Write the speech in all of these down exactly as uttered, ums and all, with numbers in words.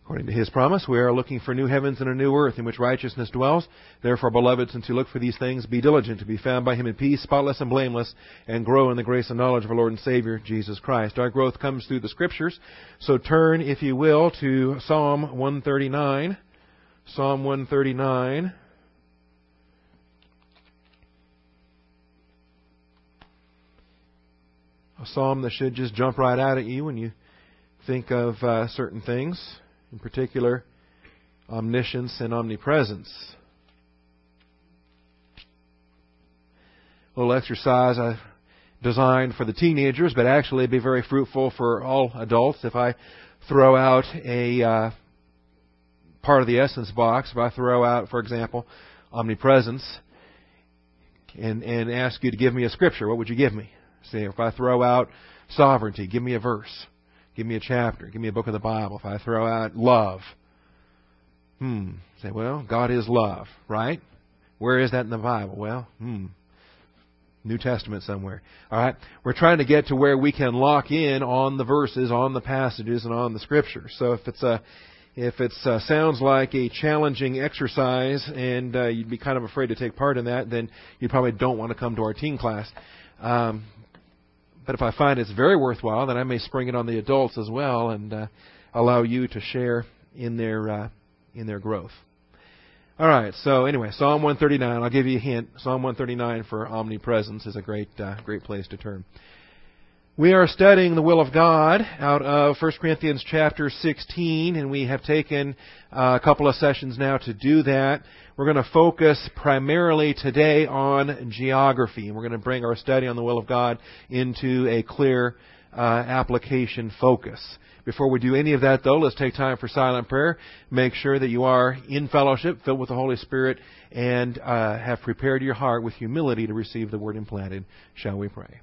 According to His promise, we are looking for new heavens and a new earth in which righteousness dwells. Therefore, beloved, since you look for these things, be diligent to be found by Him in peace, spotless and blameless, and grow in the grace and knowledge of our Lord and Savior, Jesus Christ. Our growth comes through the Scriptures. So turn, if you will, to Psalm one thirty-nine. Psalm one thirty-nine. A psalm that should just jump right out at you when you think of uh, certain things, in particular, omniscience and omnipresence. A little exercise I designed for the teenagers, but actually it'd be very fruitful for all adults if I throw out a uh, part of the essence box. If I throw out, for example, omnipresence, and, and ask you to give me a scripture, what would you give me? Say, if I throw out sovereignty, give me a verse. Give me a chapter. Give me a book of the Bible. If I throw out love, hmm, say, well, God is love, right? Where is that in the Bible? Well, hmm, New Testament somewhere. All right, we're trying to get to where we can lock in on the verses, on the passages, and on the Scriptures. So if it's a If it uh, sounds like a challenging exercise and uh, you'd be kind of afraid to take part in that, then you probably don't want to come to our teen class. Um, but if I find it's very worthwhile, then I may spring it on the adults as well and uh, allow you to share in their uh, in their growth. All right. So anyway, Psalm one thirty-nine. I'll give you a hint. Psalm one thirty-nine for omnipresence is a great uh, great place to turn. We are studying the will of God out of First Corinthians chapter sixteen, and we have taken uh, a couple of sessions now to do that. We're going to focus primarily today on geography, and we're going to bring our study on the will of God into a clear uh, application focus. Before we do any of that, though, let's take time for silent prayer. Make sure that you are in fellowship, filled with the Holy Spirit, and uh, have prepared your heart with humility to receive the Word implanted. Shall we pray?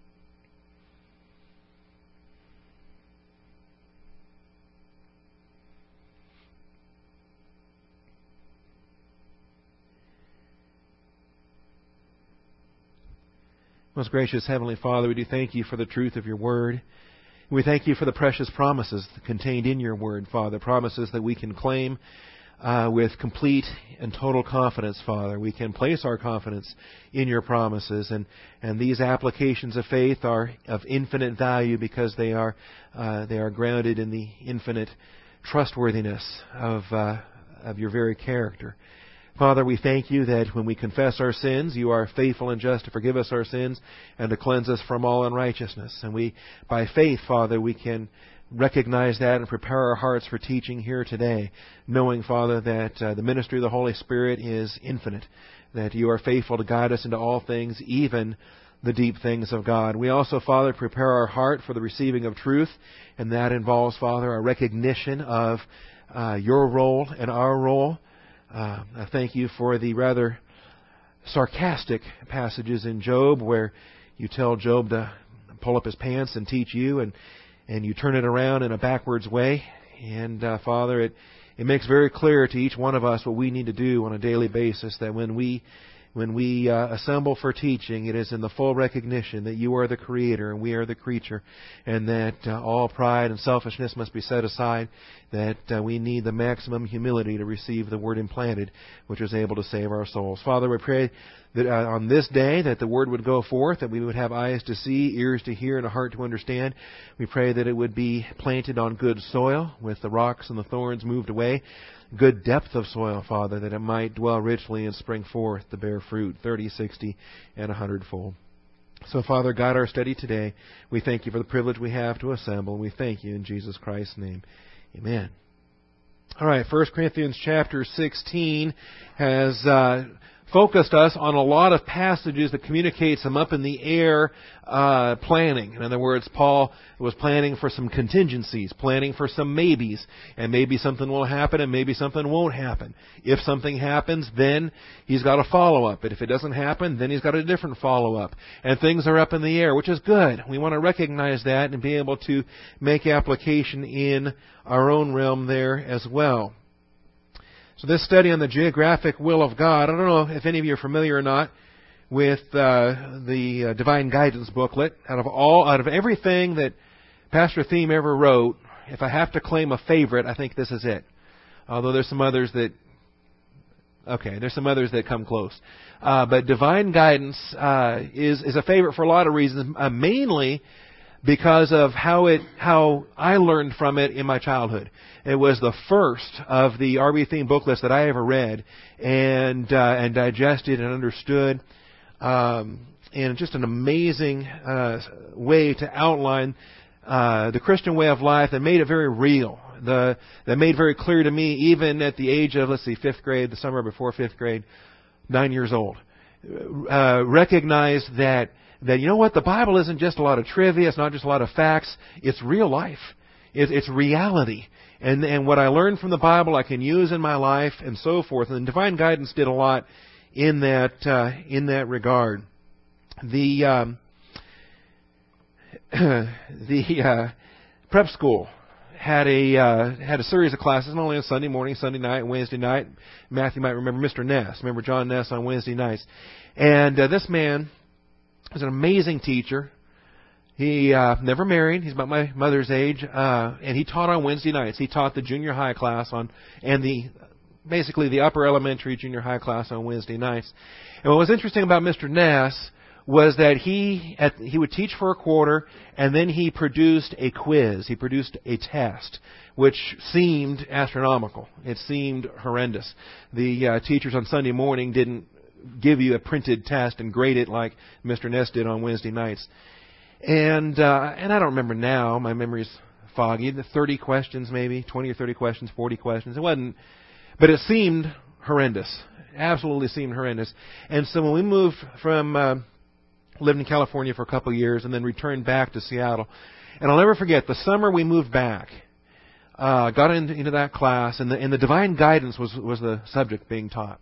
Most gracious Heavenly Father, we do thank You for the truth of Your Word. We thank You for the precious promises contained in Your Word, Father, promises that we can claim uh, with complete and total confidence, Father. We can place our confidence in Your promises, and, and these applications of faith are of infinite value because they are uh, they are grounded in the infinite trustworthiness of uh, of Your very character. Father, we thank You that when we confess our sins, You are faithful and just to forgive us our sins and to cleanse us from all unrighteousness. And we, by faith, Father, we can recognize that and prepare our hearts for teaching here today, knowing, Father, that uh, the ministry of the Holy Spirit is infinite, that You are faithful to guide us into all things, even the deep things of God. We also, Father, prepare our heart for the receiving of truth, and that involves, Father, a recognition of uh, Your role and our role. Uh, I thank You for the rather sarcastic passages in Job where You tell Job to pull up his pants and teach You, and, and You turn it around in a backwards way. And, uh, Father, it, it makes very clear to each one of us what we need to do on a daily basis, that when we When we uh, assemble for teaching, it is in the full recognition that You are the Creator and we are the creature, and that uh, all pride and selfishness must be set aside, that uh, we need the maximum humility to receive the Word implanted, which is able to save our souls. Father, we pray that uh, on this day that the Word would go forth, that we would have eyes to see, ears to hear, and a heart to understand. We pray that it would be planted on good soil, with the rocks and the thorns moved away. Good depth of soil, Father, that it might dwell richly and spring forth to bear fruit, thirty, sixty, and a hundredfold. So, Father, guide our study today. We thank You for the privilege we have to assemble. We thank You in Jesus Christ's name. Amen. All right, First Corinthians chapter sixteen has uh, focused us on a lot of passages that communicate some up in the air uh, planning. In other words, Paul was planning for some contingencies, planning for some maybes, and maybe something will happen and maybe something won't happen. If something happens, then he's got a follow-up. But if it doesn't happen, then he's got a different follow-up. And things are up in the air, which is good. We want to recognize that and be able to make application in our own realm there as well. So this study on the geographic will of God, I don't know if any of you are familiar or not with uh, the uh, Divine Guidance booklet. Out of all, out of everything that Pastor Thiem ever wrote, if I have to claim a favorite, I think this is it. Although there's some others that, okay, there's some others that come close. Uh, but Divine Guidance uh, is is a favorite for a lot of reasons, uh, mainly because of how it how I learned from it in my childhood. It was the first of the R B Theme booklets that I ever read and uh, and digested and understood. Um, and just an amazing uh, way to outline uh, the Christian way of life that made it very real. The that made very clear to me, even at the age of, let's see, fifth grade, the summer before fifth grade, nine years old, uh, recognized that that you know what, the Bible isn't just a lot of trivia, it's not just a lot of facts, it's real life, it's, it's reality. And and what I learned from the Bible, I can use in my life, and so forth. And Divine Guidance did a lot in that uh, in that regard. The um, the uh, prep school had a uh, had a series of classes, not only on Sunday morning, Sunday night, and Wednesday night. Matthew might remember Mister Ness. Remember John Ness on Wednesday nights. And uh, this man was an amazing teacher. He uh, never married. He's about my mother's age, uh, and he taught on Wednesday nights. He taught the junior high class on and the basically the upper elementary, junior high class on Wednesday nights. And what was interesting about Mister Ness was that he at, he would teach for a quarter, and then he produced a quiz. He produced a test, which seemed astronomical. It seemed horrendous. The uh, teachers on Sunday morning didn't give you a printed test and grade it like Mister Ness did on Wednesday nights. And uh, and I don't remember now. My memory's foggy. thirty questions maybe, twenty or thirty questions, forty questions. It wasn't, but it seemed horrendous. Absolutely seemed horrendous. And so when we moved from... Uh, lived in California for a couple of years and then returned back to Seattle. And I'll never forget, the summer we moved back, uh, got into, into that class, and the, and the Divine Guidance was, was the subject being taught.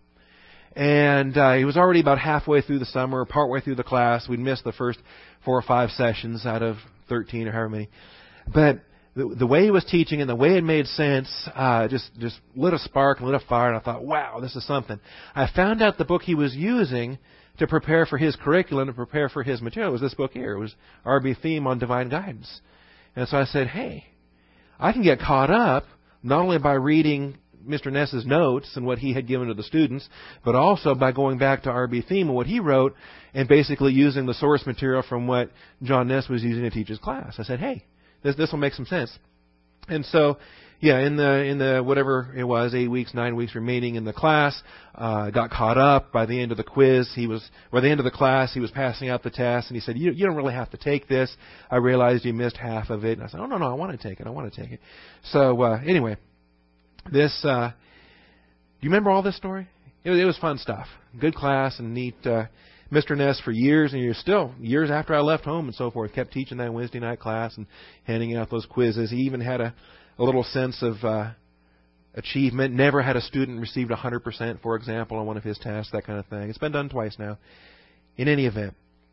And uh, he was already about halfway through the summer, partway through the class. We'd missed the first four or five sessions out of thirteen or however many. But the, the way he was teaching and the way it made sense uh, just, just lit a spark and lit a fire, and I thought, wow, this is something. I found out the book he was using to prepare for his curriculum, to prepare for his material, was this book here. It was R B Theme on Divine Guidance. And so I said, hey, I can get caught up not only by reading Mister Ness's notes and what he had given to the students, but also by going back to R B Theme and what he wrote and basically using the source material from what John Ness was using to teach his class. I said, hey, this this will make some sense. And so, yeah, in the in the whatever it was, eight weeks, nine weeks remaining in the class, uh, got caught up. By the end of the quiz, he was, by the end of the class, he was passing out the test, and he said, "You you don't really have to take this. I realized you missed half of it." And I said, "Oh no, no, I want to take it. I want to take it." So uh, anyway, this. Uh, do you remember all this story? It was, it was fun stuff. Good class and neat. Uh, Mister Ness for years and years, still years after I left home and so forth, kept teaching that Wednesday night class and handing out those quizzes. He even had a, a little sense of uh, achievement. Never had a student received one hundred percent, for example, on one of his tests, that kind of thing. It's been done twice now. In any event,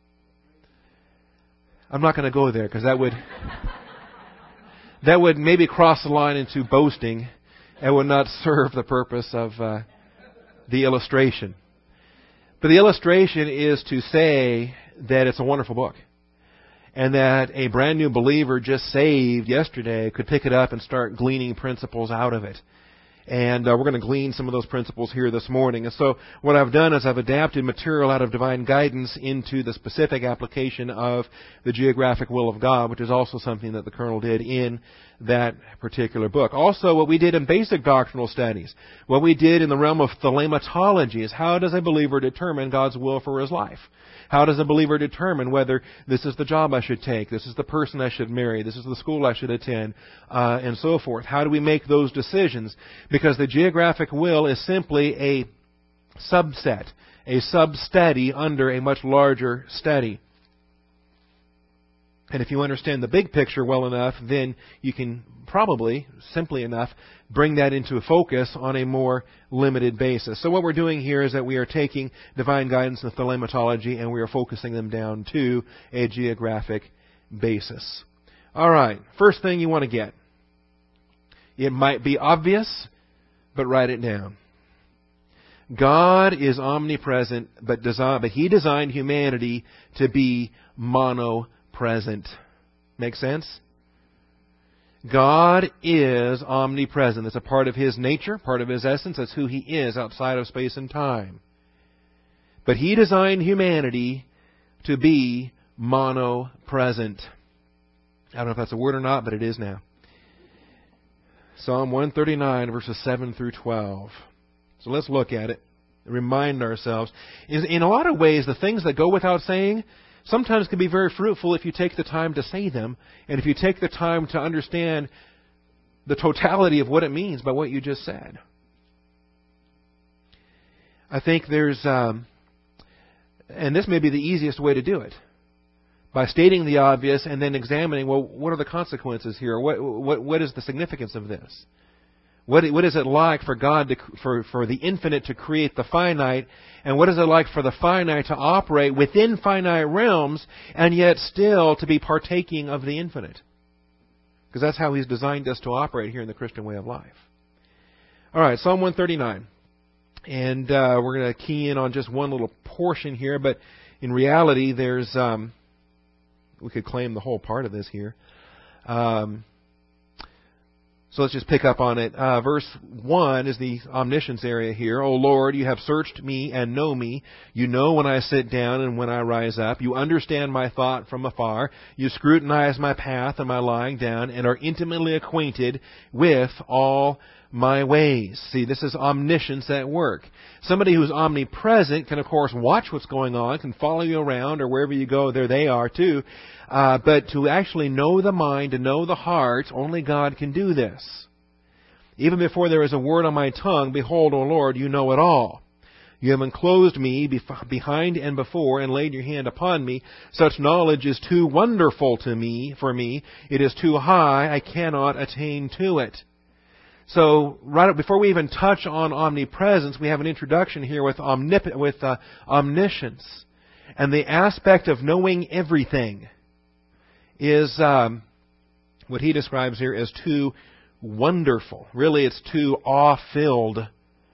I'm not going to go there because that would that would maybe cross the line into boasting and would not serve the purpose of uh, the illustration. But the illustration is to say that it's a wonderful book and that a brand new believer just saved yesterday could pick it up and start gleaning principles out of it. And uh, we're going to glean some of those principles here this morning. And so what I've done is I've adapted material out of Divine Guidance into the specific application of the geographic will of God, which is also something that the Colonel did in that particular book. Also, what we did in basic doctrinal studies, what we did in the realm of thelematology is how does a believer determine God's will for his life? How does a believer determine whether this is the job I should take, this is the person I should marry, this is the school I should attend, uh, and so forth? How do we make those decisions? Because the geographic will is simply a subset, a sub-study under a much larger study. And if you understand the big picture well enough, then you can probably, simply enough, bring that into focus on a more limited basis. So what we're doing here is that we are taking Divine Guidance and thelematology and we are focusing them down to a geographic basis. All right, first thing you want to get. It might be obvious, but write it down. God is omnipresent, but, design, but He designed humanity to be monopresent. Make sense? God is omnipresent. It's a part of His nature, part of His essence. That's who He is outside of space and time. But He designed humanity to be monopresent. I don't know if that's a word or not, but it is now. Psalm one thirty-nine, verses seven through twelve. So let's look at it and remind ourselves. In a lot of ways, the things that go without saying sometimes can be very fruitful if you take the time to say them, and if you take the time to understand the totality of what it means by what you just said. I think there's, um, and this may be the easiest way to do it, by stating the obvious and then examining, well, what are the consequences here? What what what is the significance of this? What what is it like for God to for for the infinite to create the finite, and what is it like for the finite to operate within finite realms and yet still to be partaking of the infinite? Because that's how He's designed us to operate here in the Christian way of life. All right, Psalm one thirty-nine, and uh, we're going to key in on just one little portion here, but in reality, there's um, we could claim the whole part of this here. Um, so let's just pick up on it. Uh, verse one is the omniscience area here. O Lord, you have searched me and know me. You know when I sit down and when I rise up. You understand my thought from afar. You scrutinize my path and my lying down and are intimately acquainted with all my ways. See, this is omniscience at work. Somebody who's omnipresent can, of course, watch what's going on, can follow you around, or wherever you go, there they are too. Uh, but to actually know the mind, to know the heart, only God can do this. Even before there is a word on my tongue, behold, O Lord, you know it all. You have enclosed me behind and before, and laid your hand upon me. Such knowledge is too wonderful to me, for me. It is too high, I cannot attain to it. So, right before we even touch on omnipresence, we have an introduction here with omnip- with uh, omniscience, and the aspect of knowing everything is um, what he describes here as too wonderful. Really, it's too awe-filled.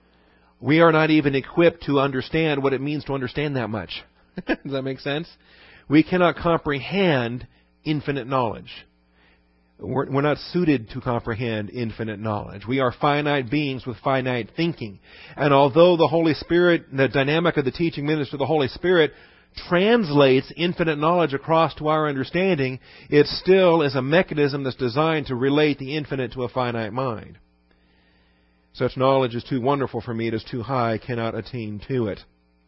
We are not even equipped to understand what it means to understand that much. Does that make sense? We cannot comprehend infinite knowledge. We're, we're not suited to comprehend infinite knowledge. We are finite beings with finite thinking. And although the Holy Spirit, the dynamic of the teaching ministry of the Holy Spirit, translates infinite knowledge across to our understanding, it still is a mechanism that's designed to relate the infinite to a finite mind. Such knowledge is too wonderful for me, it is too high, I cannot attain to it.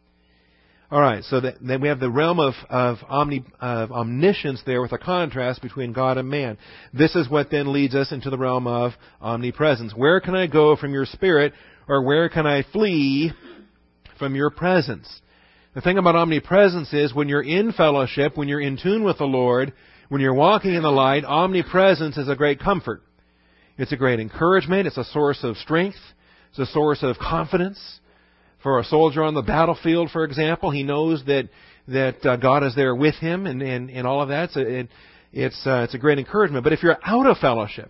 All right, so that, then we have the realm of, of, omni, of omniscience there with a contrast between God and man. This is what then leads us into the realm of omnipresence. Where can I go from your Spirit, or where can I flee from your presence? The thing about omnipresence is when you're in fellowship, when you're in tune with the Lord, when you're walking in the light, omnipresence is a great comfort. It's a great encouragement. It's a source of strength. It's a source of confidence. For a soldier on the battlefield, for example, he knows that that uh, God is there with him, and, and, and all of that. So it, it's uh, it's a great encouragement. But if you're out of fellowship,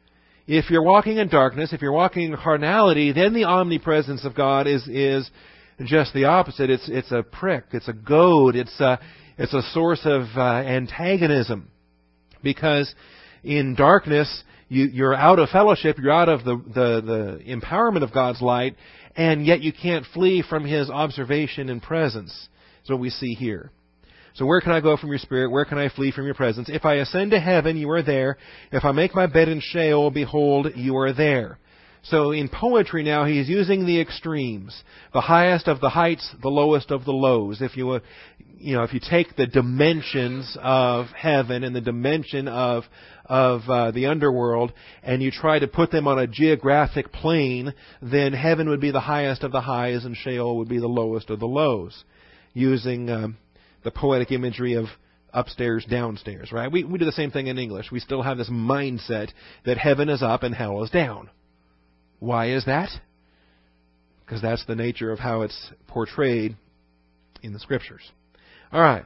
if you're walking in darkness, if you're walking in carnality, then the omnipresence of God is is just the opposite. It's it's a prick. It's a goad. It's a it's a source of uh, antagonism, because in darkness you, you're out of fellowship. You're out of the, the the empowerment of God's light. And yet you can't flee from His observation and presence. That's what we see here. So where can I go from your Spirit? Where can I flee from your presence? If I ascend to heaven, you are there. If I make my bed in Sheol, behold, you are there. So in poetry now, he's using the extremes. The highest of the heights, the lowest of the lows. If you, you know, if you take the dimensions of heaven and the dimension of of uh, the underworld, and you try to put them on a geographic plane, then heaven would be the highest of the highs, and Sheol would be the lowest of the lows, using um, the poetic imagery of upstairs, downstairs. Right? We we do the same thing in English. We still have this mindset that heaven is up and hell is down. Why is that? Because that's the nature of how it's portrayed in the Scriptures. All right.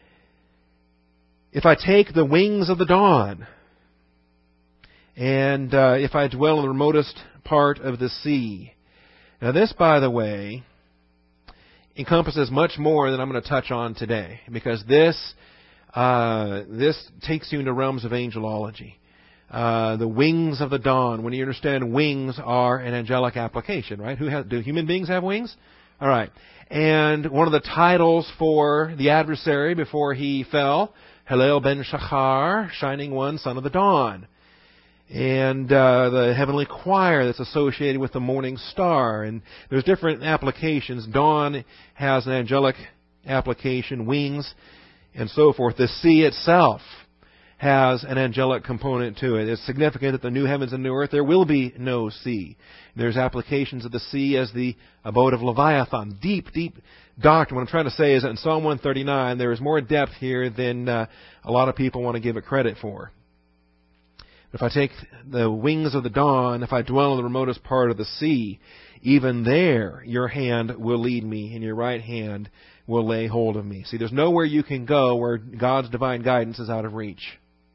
If I take the wings of the dawn, and uh, if I dwell in the remotest part of the sea. Now this, by the way, encompasses much more than I'm going to touch on today, because this uh, this takes you into realms of angelology. Uh, the wings of the dawn. When you understand wings are an angelic application, right? Who has, do human beings have wings? All right. And one of the titles for the adversary before he fell, Hallel ben Shachar, Shining One, Son of the Dawn. And uh, the heavenly choir that's associated with the morning star. And there's different applications. Dawn has an angelic application, wings, and so forth. The sea itself has an angelic component to it. It's significant that the new heavens and new earth, there will be no sea. There's applications of the sea as the abode of Leviathan. Deep, deep doctrine. What I'm trying to say is that in Psalm one thirty-nine, there is more depth here than uh, a lot of people want to give it credit for. If I take the wings of the dawn, if I dwell in the remotest part of the sea, even there your hand will lead me, and your right hand will lay hold of me. See, there's nowhere you can go where God's divine guidance is out of reach.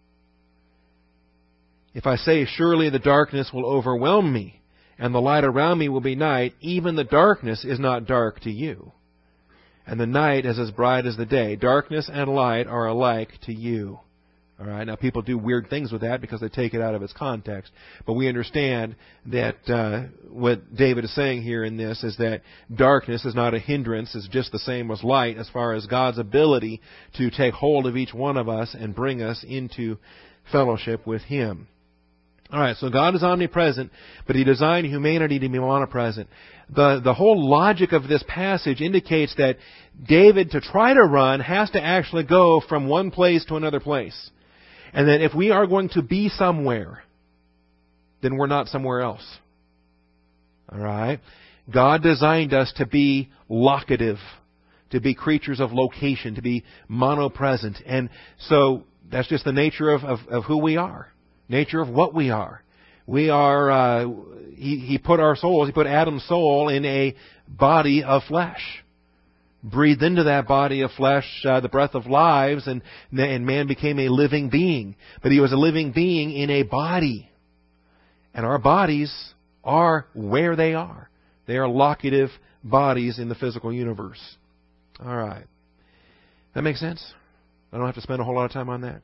If I say, surely the darkness will overwhelm me, and the light around me will be night, even the darkness is not dark to you. And the night is as bright as the day. Darkness and light are alike to you. All right. Now, people do weird things with that because they take it out of its context. But we understand that uh, what David is saying here in this is that darkness is not a hindrance. It's just the same as light as far as God's ability to take hold of each one of us and bring us into fellowship with Him. All right, so God is omnipresent, but He designed humanity to be monopresent. The, the whole logic of this passage indicates that David, to try to run, has to actually go from one place to another place. And that if we are going to be somewhere, then we're not somewhere else. All right? God designed us to be locative, to be creatures of location, to be monopresent. And so that's just the nature of, of, of who we are. Nature of what we are. We are, uh, he, he put our souls, He put Adam's soul in a body of flesh. Breathed into that body of flesh uh, the breath of lives, and, and man became a living being. But he was a living being in a body. And our bodies are where they are. They are locative bodies in the physical universe. All right. That makes sense? I don't have to spend a whole lot of time on that.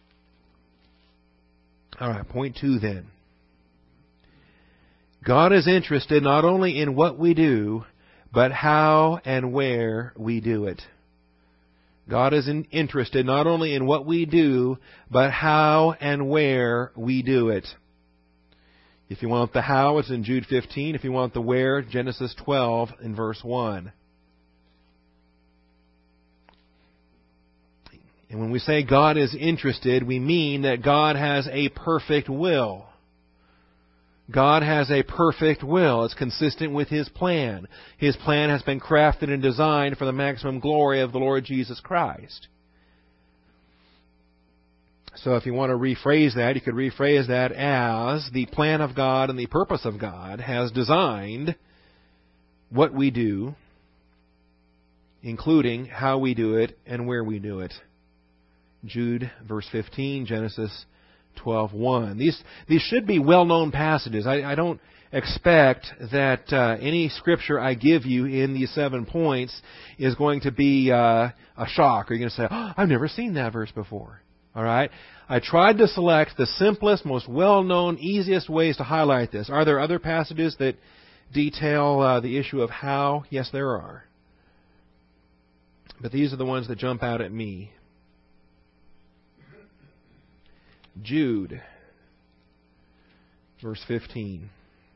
All right, point two then. God is interested not only in what we do, but how and where we do it. God is in, interested not only in what we do, but how and where we do it. If you want the how, it's in Jude fifteen. If you want the where, Genesis twelve in verse one. And when we say God is interested, we mean that God has a perfect will. God has a perfect will. It's consistent with His plan. His plan has been crafted and designed for the maximum glory of the Lord Jesus Christ. So if you want to rephrase that, you could rephrase that as the plan of God and the purpose of God has designed what we do, including how we do it and where we do it. Jude, verse fifteen, Genesis twelve one. These these should be well-known passages. I, I don't expect that uh, any scripture I give you in these seven points is going to be uh, a shock. Or you're going to say, oh, I've never seen that verse before. All right? I tried to select the simplest, most well-known, easiest ways to highlight this. Are there other passages that detail uh, the issue of how? Yes, there are. But these are the ones that jump out at me. Jude, verse fifteen.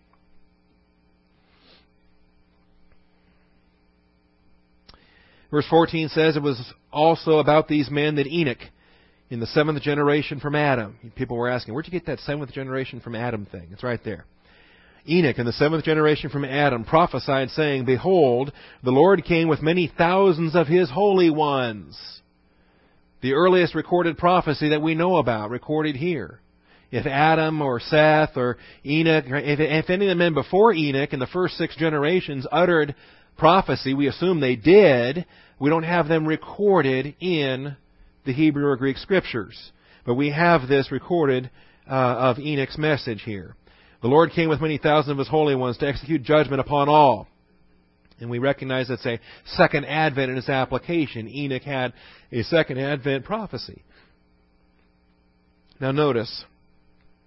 Verse fourteen says, it was also about these men that Enoch, in the seventh generation from Adam. People were asking, where'd you get that seventh generation from Adam thing? It's right there. Enoch, in the seventh generation from Adam, prophesied, saying, behold, the Lord came with many thousands of His holy ones. The earliest recorded prophecy that we know about, recorded here. If Adam or Seth or Enoch, if, if any of the men before Enoch in the first six generations uttered prophecy, we assume they did, we don't have them recorded in the Hebrew or Greek Scriptures. But we have this recorded uh, of Enoch's message here. The Lord came with many thousands of His holy ones to execute judgment upon all. And we recognize it's a second advent in its application. Enoch had a second advent prophecy. Now notice,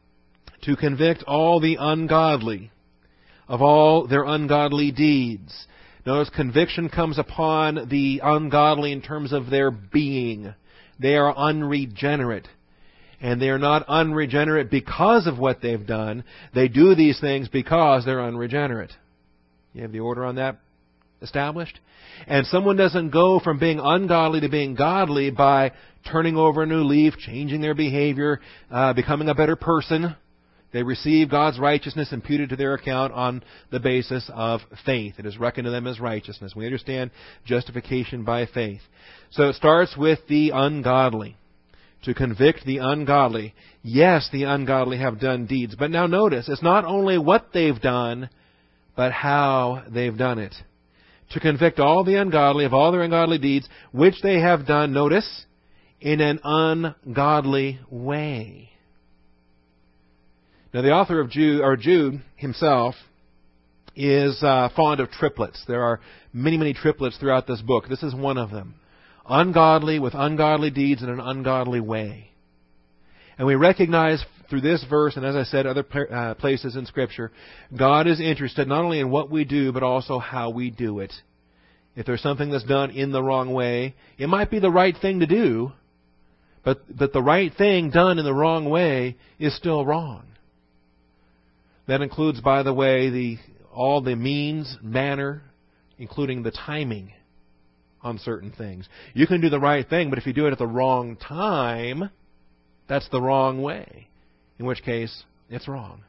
to convict all the ungodly of all their ungodly deeds. Notice conviction comes upon the ungodly in terms of their being. They are unregenerate. And they are not unregenerate because of what they've done. They do these things because they're unregenerate. You have the order on that established? And someone doesn't go from being ungodly to being godly by turning over a new leaf, changing their behavior, uh, becoming a better person. They receive God's righteousness imputed to their account on the basis of faith. It is reckoned to them as righteousness. We understand justification by faith. So it starts with the ungodly. To convict the ungodly. Yes, the ungodly have done deeds. But now notice, it's not only what they've done, but how they've done it. To convict all the ungodly of all their ungodly deeds, which they have done, notice, in an ungodly way. Now the author of Jude, or Jude himself, is uh, fond of triplets. There are many, many triplets throughout this book. This is one of them. Ungodly with ungodly deeds in an ungodly way. And we recognize through this verse, and as I said, other uh, places in Scripture, God is interested not only in what we do, but also how we do it. If there's something that's done in the wrong way, it might be the right thing to do, but, but the right thing done in the wrong way is still wrong. That includes, by the way, the all the means, manner, including the timing on certain things. You can do the right thing, but if you do it at the wrong time, that's the wrong way. In which case, it's wrong.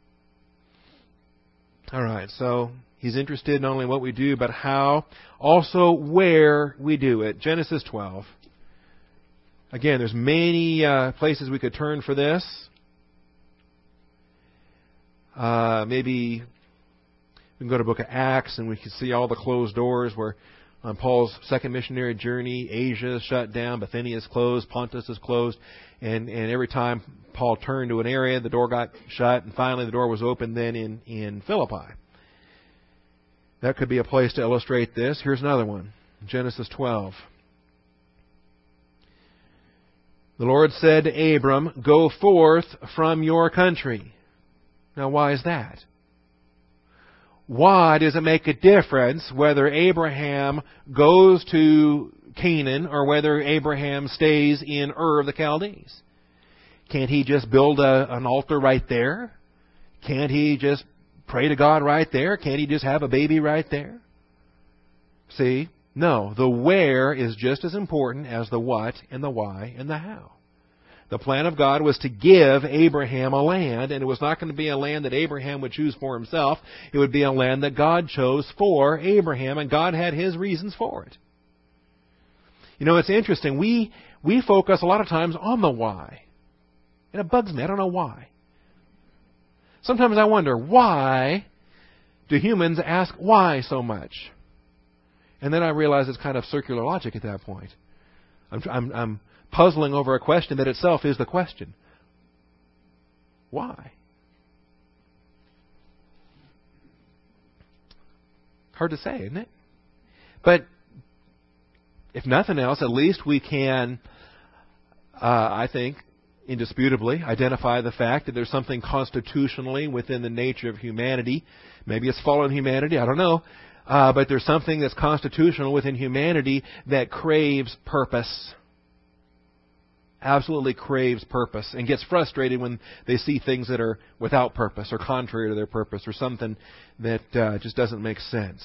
All right, so he's interested not only in what we do, but how, also where we do it. Genesis twelve. Again, there's many uh, places we could turn for this. Uh, maybe we can go to the book of Acts and we can see all the closed doors where on Paul's second missionary journey, Asia is shut down, Bithynia is closed, Pontus is closed, and, and every time Paul turned to an area, the door got shut, and finally the door was opened then in, in Philippi. That could be a place to illustrate this. Here's another one, Genesis twelve. The Lord said to Abram, "Go forth from your country." Now why is that? Why does it make a difference whether Abraham goes to Canaan or whether Abraham stays in Ur of the Chaldees? Can't he just build a, an altar right there? Can't he just pray to God right there? Can't he just have a baby right there? See? No. The where is just as important as the what and the why and the how. The plan of God was to give Abraham a land, and it was not going to be a land that Abraham would choose for himself. It would be a land that God chose for Abraham, and God had His reasons for it. You know, it's interesting. We we focus a lot of times on the why. And it bugs me. I don't know why. Sometimes I wonder, why do humans ask why so much? And then I realize it's kind of circular logic at that point. I'm, I'm, I'm puzzling over a question that itself is the question. Why? Hard to say, isn't it? But if nothing else, at least we can, uh, I think, indisputably identify the fact that there's something constitutionally within the nature of humanity. Maybe it's fallen humanity, I don't know. Uh, but there's something that's constitutional within humanity that craves purpose. Absolutely craves purpose and gets frustrated when they see things that are without purpose or contrary to their purpose or something that uh, just doesn't make sense.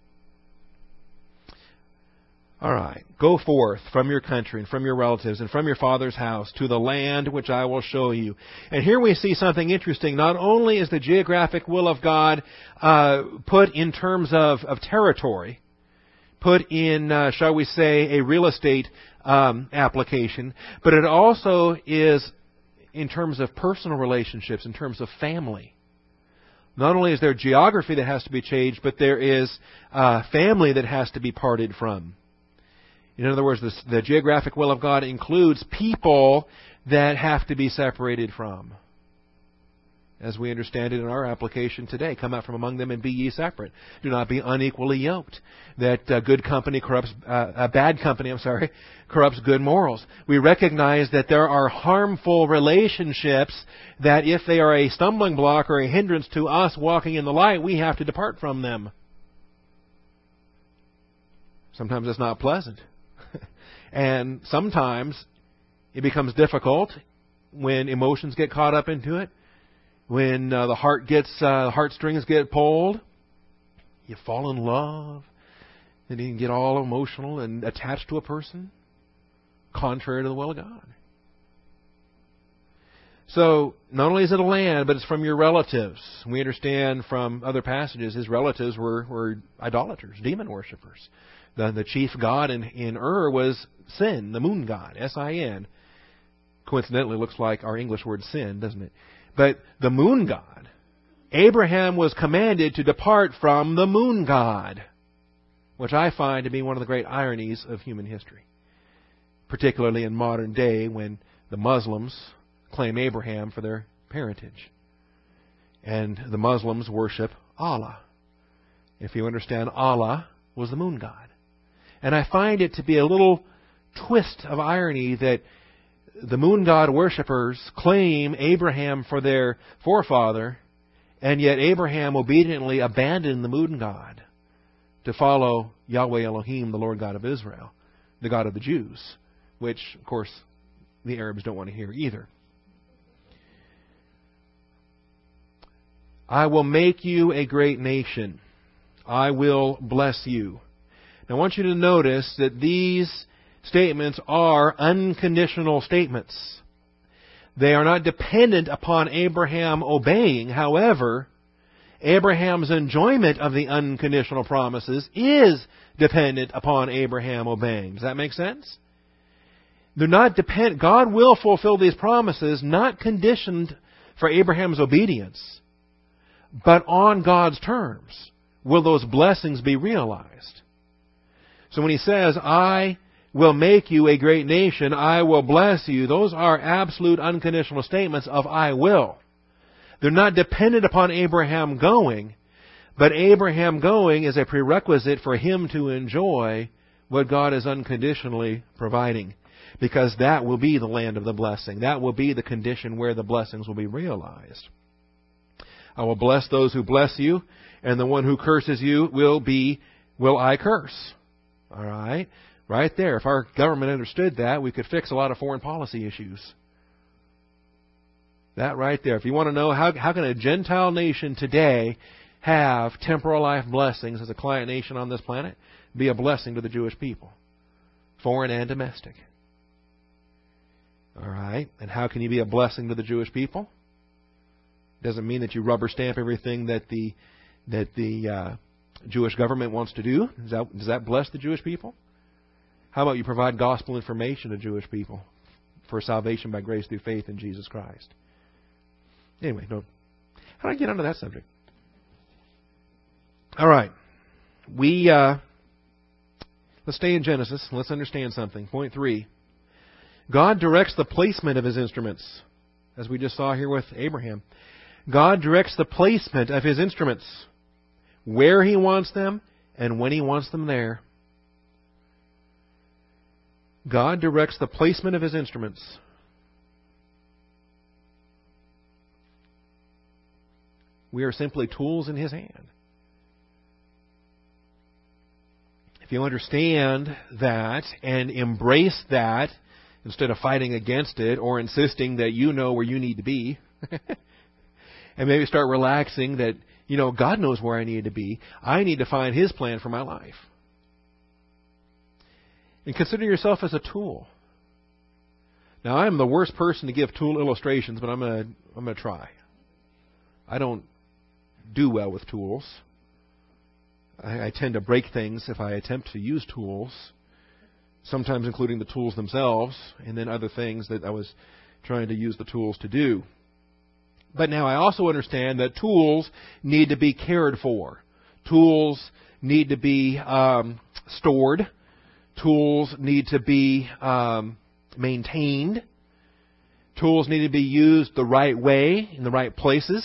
All right. Go forth from your country and from your relatives and from your father's house to the land which I will show you. And here we see something interesting. Not only is the geographic will of God uh, put in terms of, of territory, put in, uh, shall we say, a real estate um, application, but it also is in terms of personal relationships, in terms of family. Not only is there geography that has to be changed, but there is uh, family that has to be parted from. In other words, the, the geographic will of God includes people that have to be separated from. as we understand it in our application today. Come out from among them and be ye separate. Do not be unequally yoked. That uh, good company corrupts, uh, uh, bad company, I'm sorry, corrupts good morals. We recognize that there are harmful relationships that if they are a stumbling block or a hindrance to us walking in the light, we have to depart from them. Sometimes it's not pleasant. And sometimes it becomes difficult when emotions get caught up into it. When uh, the heart gets, uh, heartstrings get pulled, you fall in love, and you can get all emotional and attached to a person, contrary to the will of God. So, not only is it a land, but it's from your relatives. We understand from other passages, his relatives were, were idolaters, demon worshippers. The, the chief god in, in Ur was Sin, the moon god, S I N. Coincidentally, looks like our English word sin, doesn't it? But the moon god, Abraham was commanded to depart from the moon god, which I find to be one of the great ironies of human history, particularly in modern day when the Muslims claim Abraham for their parentage. And the Muslims worship Allah. If you understand, Allah was the moon god. And I find it to be a little twist of irony that the moon god worshippers claim Abraham for their forefather, and yet Abraham obediently abandoned the moon god to follow Yahweh Elohim, the Lord God of Israel, the God of the Jews, which, of course, the Arabs don't want to hear either. I will make you a great nation. I will bless you. Now, I want you to notice that these statements are unconditional statements. They are not dependent upon Abraham obeying. However, Abraham's enjoyment of the unconditional promises is dependent upon Abraham obeying. Does that make sense? They're not depend. God will fulfill these promises, not conditioned for Abraham's obedience, but on God's terms will those blessings be realized. So when he says, I will make you a great nation, I will bless you, those are absolute unconditional statements of I will. They're not dependent upon Abraham going, but Abraham going is a prerequisite for him to enjoy what God is unconditionally providing, because that will be the land of the blessing. That will be the condition where the blessings will be realized. I will bless those who bless you, and the one who curses you will be, will I curse. All right? Right there. If our government understood that, we could fix a lot of foreign policy issues. That right there. If you want to know how, how can a Gentile nation today have temporal life blessings as a client nation on this planet, be a blessing to the Jewish people, foreign and domestic. All right? And how can you be a blessing to the Jewish people? Doesn't mean that you rubber stamp everything that the that the uh, Jewish government wants to do. Does that, does that bless the Jewish people? How about you provide gospel information to Jewish people for salvation by grace through faith in Jesus Christ? Anyway, no. How do I get onto that subject? All right. We, uh, let's stay in Genesis. Let's understand something. Point three. God directs the placement of His instruments, as we just saw here with Abraham. God directs the placement of His instruments, where He wants them and when He wants them there. God directs the placement of His instruments. We are simply tools in His hand. If you understand that and embrace that, instead of fighting against it or insisting that you know where you need to be, and maybe start relaxing that, you know, God knows where I need to be. I need to find His plan for my life. And consider yourself as a tool. Now, I'm the worst person to give tool illustrations, but I'm going to I'm going to try. I don't do well with tools. I, I tend to break things if I attempt to use tools, sometimes including the tools themselves, and then other things that I was trying to use the tools to do. But now I also understand that tools need to be cared for. Tools need to be um, stored. Tools need to be um, maintained. Tools need to be used the right way, in the right places.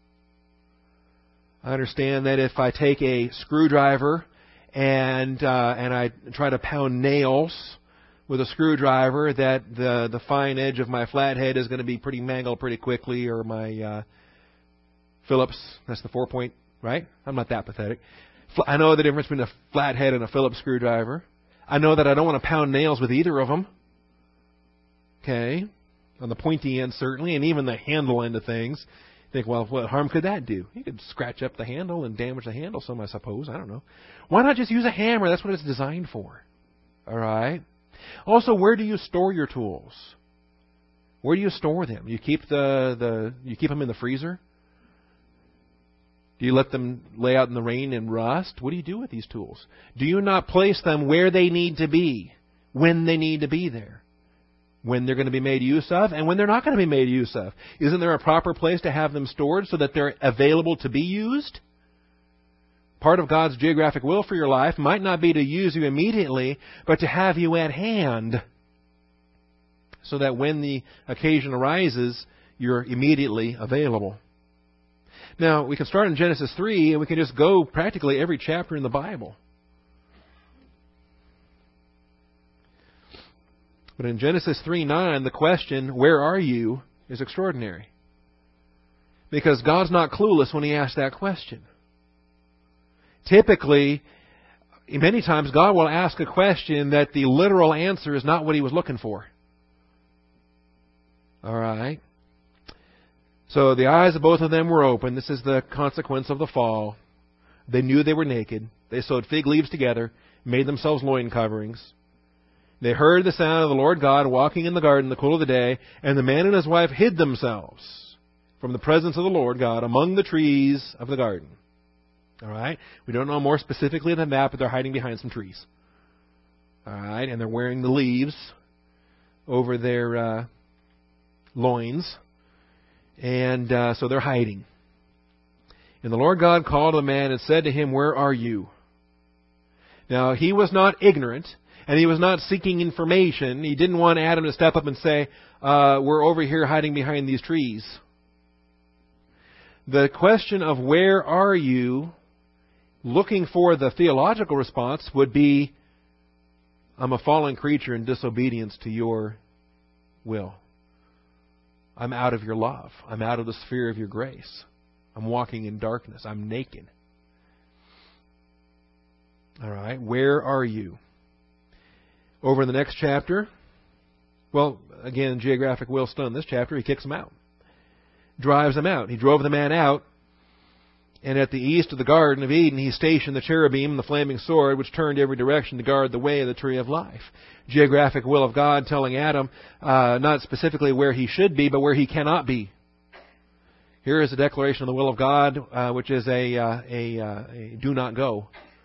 I understand that if I take a screwdriver and uh, and I try to pound nails with a screwdriver, that the the fine edge of my flathead is going to be pretty mangled pretty quickly, or my uh, Phillips, that's the four point, right? I'm not that pathetic. I know the difference between a flathead and a Phillips screwdriver. I know that I don't want to pound nails with either of them. Okay? On the pointy end, certainly, and even the handle end of things. Think, well, what harm could that do? You could scratch up the handle and damage the handle some, I suppose. I don't know. Why not just use a hammer? That's what it's designed for. All right? Also, where do you store your tools? Where do you store them? You keep the, the you keep them in the freezer? Do you let them lay out in the rain and rust? What do you do with these tools? Do you not place them where they need to be, when they need to be there? When they're going to be made use of and when they're not going to be made use of. Isn't there a proper place to have them stored so that they're available to be used? Part of God's geographic will for your life might not be to use you immediately, but to have you at hand so that when the occasion arises, you're immediately available. Now, we can start in Genesis three, and we can just go practically every chapter in the Bible. But in Genesis three nine, the question, where are you, is extraordinary. Because God's not clueless when He asks that question. Typically, many times, God will ask a question that the literal answer is not what He was looking for. All right? So the eyes of both of them were open. This is the consequence of the fall. They knew they were naked. They sewed fig leaves together, made themselves loin coverings. They heard the sound of the Lord God walking in the garden in the cool of the day, and the man and his wife hid themselves from the presence of the Lord God among the trees of the garden. All right? We don't know more specifically than that, but they're hiding behind some trees. All right? And they're wearing the leaves over their uh, loins. And uh, so they're hiding. And the Lord God called the man and said to him, where are you? Now, he was not ignorant, and he was not seeking information. He didn't want Adam to step up and say, uh, we're over here hiding behind these trees. The question of where are you, looking for the theological response, would be, I'm a fallen creature in disobedience to your will. I'm out of your love. I'm out of the sphere of your grace. I'm walking in darkness. I'm naked. All right, where are you? Over in the next chapter, well, again, geographic will still in this chapter, he kicks them out. Drives them out. He drove the man out, and at the east of the Garden of Eden, he stationed the cherubim and the flaming sword, which turned every direction to guard the way of the tree of life. Geographic will of God telling Adam uh, not specifically where he should be, but where he cannot be. Here is a declaration of the will of God, uh, which is a, uh, a, uh, a do not go.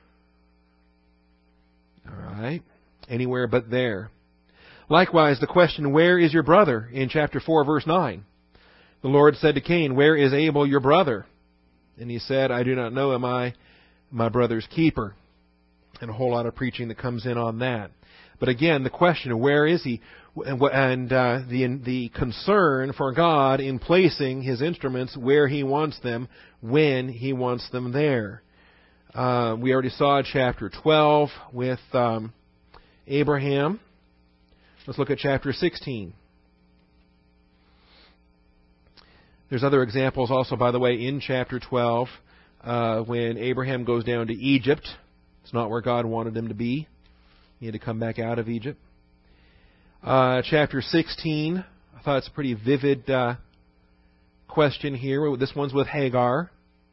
All right. Anywhere but there. Likewise, the question, where is your brother? In chapter four, verse nine. The Lord said to Cain, where is Abel, your brother? And he said, I do not know, am I my brother's keeper? And a whole lot of preaching that comes in on that. But again, the question, where is he? And uh, the the concern for God in placing His instruments where He wants them, when He wants them there. Uh, we already saw chapter twelve with um, Abraham. Let's look at chapter sixteen. There's other examples also, by the way, in chapter twelve, uh, when Abraham goes down to Egypt. It's not where God wanted him to be. He had to come back out of Egypt. Uh, chapter sixteen, I thought it's a pretty vivid uh, question here. This one's with Hagar.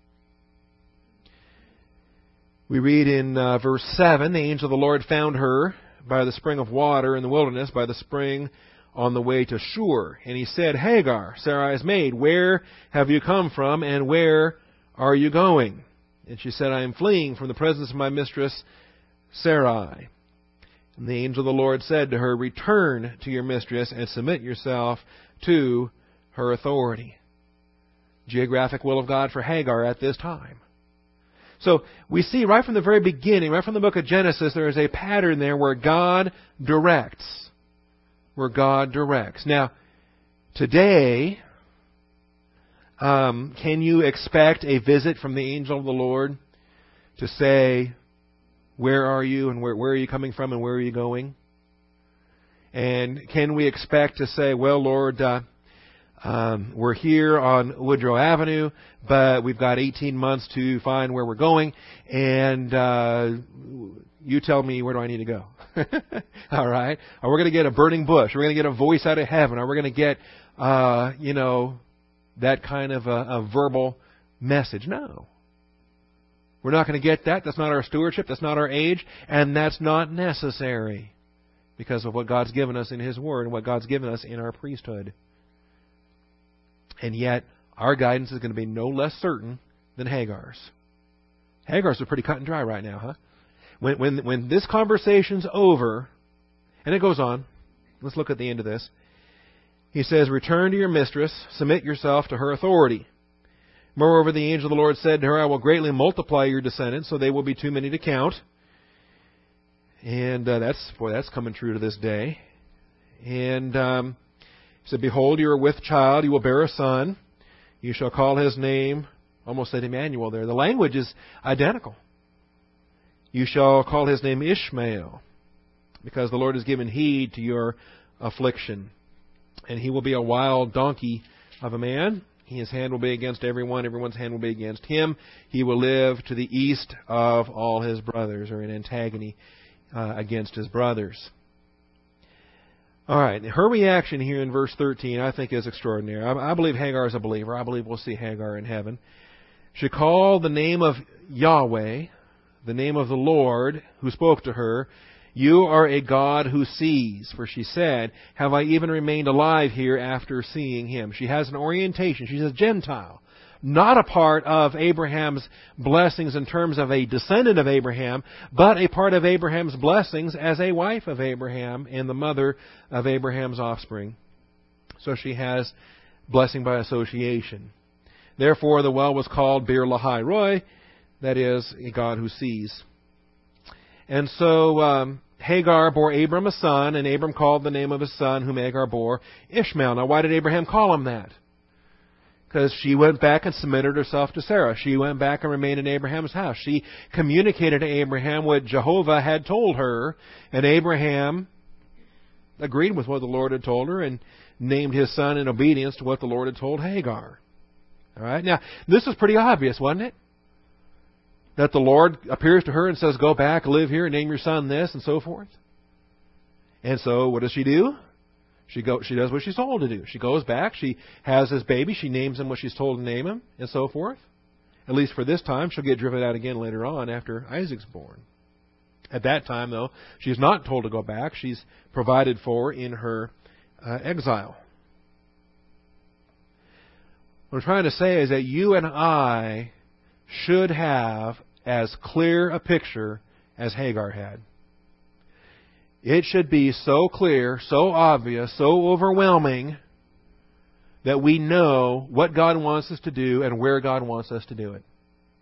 We read in uh, verse seven, the angel of the Lord found her by the spring of water in the wilderness, by the spring on the way to Shur. And he said, Hagar, Sarai's maid, where have you come from, and where are you going? And she said, I am fleeing from the presence of my mistress Sarai. And the angel of the Lord said to her, return to your mistress and submit yourself to her authority. Geographic will of God for Hagar at this time. So we see right from the very beginning, right from the book of Genesis, there is a pattern there where God directs. Where God directs. Now, Today, um, can you expect a visit from the angel of the Lord to say, where are you and where, where are you coming from and where are you going? And can we expect to say, well, Lord, uh, um, we're here on Woodrow Avenue, but we've got eighteen months to find where we're going, and uh, you tell me, where do I need to go? All right? Or we're going to get a burning bush. We're going to get a voice out of heaven. Or we're going to get, uh, you know, that kind of a, a verbal message. No. We're not going to get that. That's not our stewardship. That's not our age. And that's not necessary because of what God's given us in His Word and what God's given us in our priesthood. And yet, our guidance is going to be no less certain than Hagar's. Hagar's are pretty cut and dry right now, huh? When, when, when this conversation's over, and it goes on, let's look at the end of this. He says, return to your mistress, submit yourself to her authority. Moreover, the angel of the Lord said to her, I will greatly multiply your descendants, so they will be too many to count. And uh, that's, boy, that's coming true to this day. And um, he said, behold, you are with child, you will bear a son. You shall call his name, almost said Emmanuel there. The language is identical. You shall call his name Ishmael, because the Lord has given heed to your affliction. And he will be a wild donkey of a man. His hand will be against everyone. Everyone's hand will be against him. He will live to the east of all his brothers, or in antagony uh, against his brothers. All right. Her reaction here in verse thirteen, I think, is extraordinary. I, I believe Hagar is a believer. I believe we'll see Hagar in heaven. She called the name of Yahweh, the name of the Lord who spoke to her. You are a God who sees. For she said, have I even remained alive here after seeing him? She has an orientation. She's a Gentile. Not a part of Abraham's blessings in terms of a descendant of Abraham, but a part of Abraham's blessings as a wife of Abraham and the mother of Abraham's offspring. So she has blessing by association. Therefore, the well was called Bir Lahai Roi, that is, a God who sees. And so um, Hagar bore Abram a son, and Abram called the name of his son, whom Hagar bore, Ishmael. Now, why did Abraham call him that? Because she went back and submitted herself to Sarah. She went back and remained in Abraham's house. She communicated to Abraham what Jehovah had told her, and Abraham agreed with what the Lord had told her and named his son in obedience to what the Lord had told Hagar. All right. Now, this is pretty obvious, wasn't it? That the Lord appears to her and says, go back, live here, name your son this, and so forth. And so, what does she do? She go, she does what she's told to do. She goes back, she has his baby, she names him what she's told to name him, and so forth. At least for this time. She'll get driven out again later on after Isaac's born. At that time, though, she's not told to go back. She's provided for in her uh, exile. What I'm trying to say is that you and I should have as clear a picture as Hagar had. It should be so clear, so obvious, so overwhelming that we know what God wants us to do and where God wants us to do it.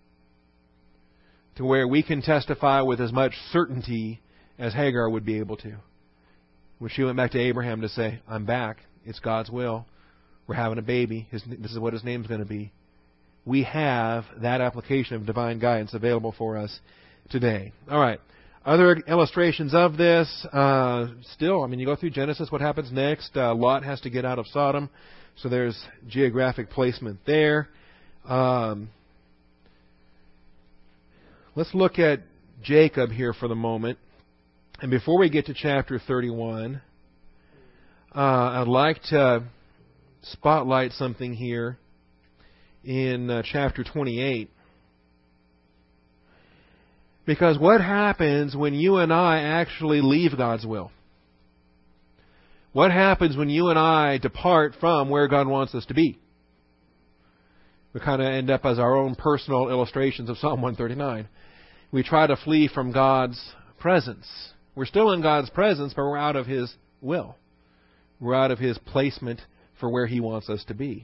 To where we can testify with as much certainty as Hagar would be able to. When she went back to Abraham to say, I'm back, it's God's will, we're having a baby, his, this is what his name's going to be. We have that application of divine guidance available for us today. All right. Other illustrations of this, uh, still, I mean, you go through Genesis, what happens next? Uh, Lot has to get out of Sodom, so there's geographic placement there. Um, let's look at Jacob here for the moment. And before we get to chapter thirty-one, uh, I'd like to spotlight something here in uh, chapter twenty-eight. Because what happens when you and I actually leave God's will? What happens when you and I depart from where God wants us to be? We kind of end up as our own personal illustrations of Psalm one thirty-nine. We try to flee from God's presence. We're still in God's presence, but we're out of His will. We're out of His placement for where He wants us to be.